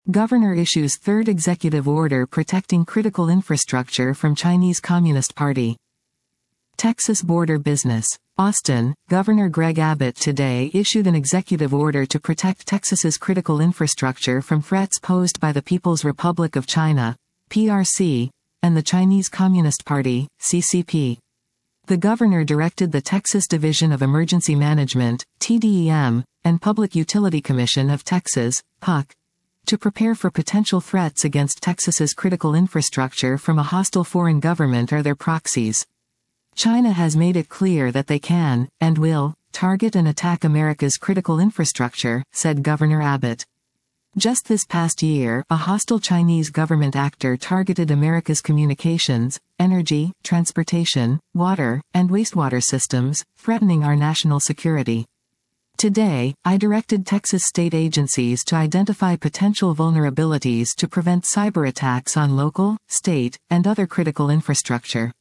Governor issues third executive order protecting critical infrastructure from Chinese Communist Party. Texas border business. Austin, Governor Greg Abbott today issued an executive order to protect Texas's critical infrastructure from threats posed by the People's Republic of China, PRC, and the Chinese Communist Party, CCP. The governor directed the Texas Division of Emergency Management, TDEM, and Public Utility Commission of Texas, PUC, to prepare for potential threats against Texas's critical infrastructure from a hostile foreign government or their proxies. China has made it clear that they can, and will, target and attack America's critical infrastructure, said Governor Abbott. Just this past year, a hostile Chinese government actor targeted America's communications, energy, transportation, water, and wastewater systems, threatening our national security. Today, I directed Texas state agencies to identify potential vulnerabilities to prevent cyber attacks on local, state, and other critical infrastructure.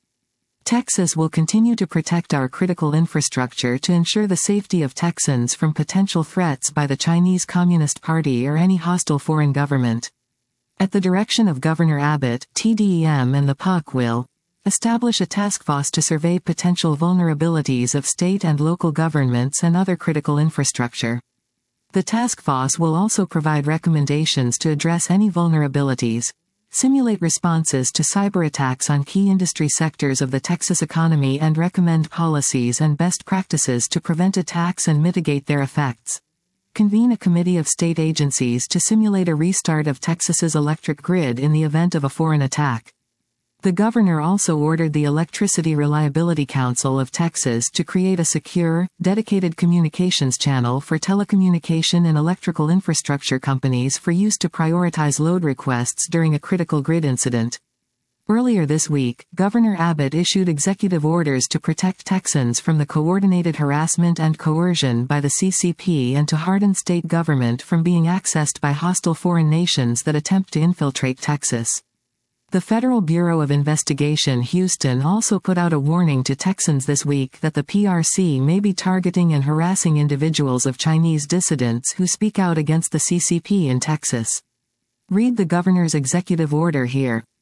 Texas will continue to protect our critical infrastructure to ensure the safety of Texans from potential threats by the Chinese Communist Party or any hostile foreign government. At the direction of Governor Abbott, TDEM and the PUC will establish a task force to survey potential vulnerabilities of state and local governments and other critical infrastructure. The task force will also provide recommendations to address any vulnerabilities, simulate responses to cyber attacks on key industry sectors of the Texas economy, and recommend policies and best practices to prevent attacks and mitigate their effects. Convene a committee of state agencies to simulate a restart of Texas's electric grid in the event of a foreign attack. The governor also ordered the Electricity Reliability Council of Texas to create a secure, dedicated communications channel for telecommunication and electrical infrastructure companies for use to prioritize load requests during a critical grid incident. Earlier this week, Governor Abbott issued executive orders to protect Texans from the coordinated harassment and coercion by the CCP and to harden state government from being accessed by hostile foreign nations that attempt to infiltrate Texas. The Federal Bureau of Investigation Houston also put out a warning to Texans this week that the PRC may be targeting and harassing individuals of Chinese dissidents who speak out against the CCP in Texas. Read the governor's executive order here.